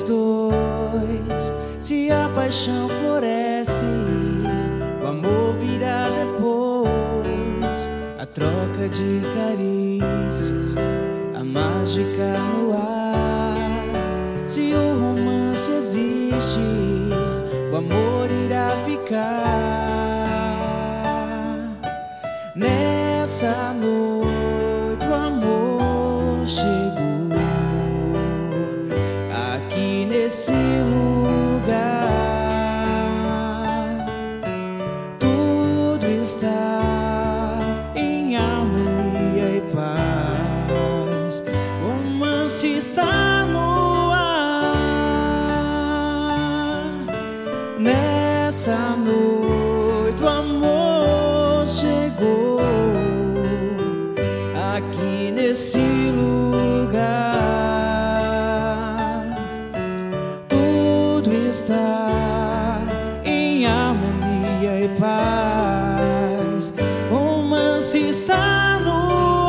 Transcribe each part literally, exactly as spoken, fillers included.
dois, se a paixão floresce, o amor virá depois, a troca de carícias, a mágica no ar. Se o romance existe, o amor irá ficar. Nessa noite o amor chegou aqui nesse lugar. Tudo está em harmonia e paz. O romance está no ar. Nessa noite o amor chegou aqui nesse lugar. Tudo está em harmonia e paz. O romance está no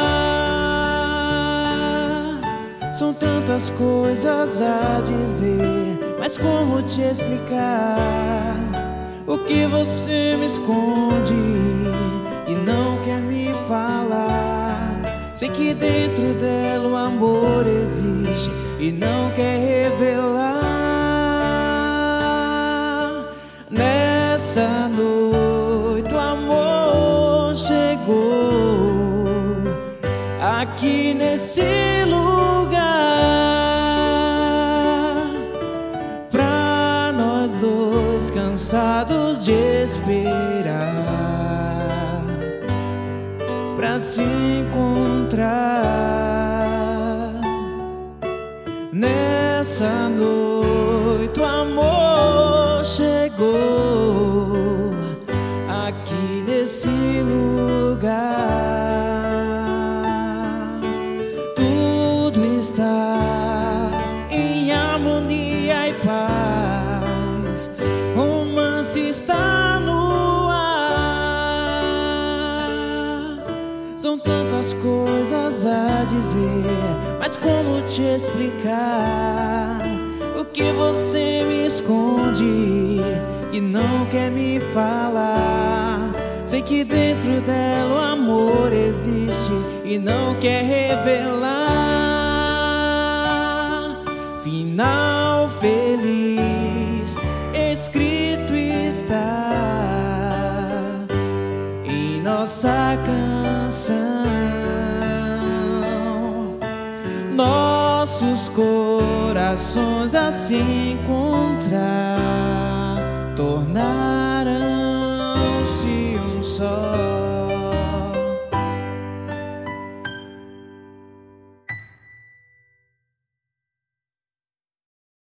ar. São tantas coisas a dizer, mas como te explicar o que você me esconde e não quer me falar? Sei que dentro dela o amor existe e não quer revelar. Nessa noite o amor chegou aqui nesse lugar. Pra nós dois cansados de esperar, pra se encontrar. Nessa noite o amor chegou aqui nesse lugar. Tudo está em harmonia e paz. O romance está no ar. São tantas coisas a dizer, mas como te explicar o que você me esconde e não quer me falar? Sei que dentro dela o amor existe e não quer revelar. Final feliz escrito está em nossa canção. Nossos corações a se encontrar tornaram-se um só.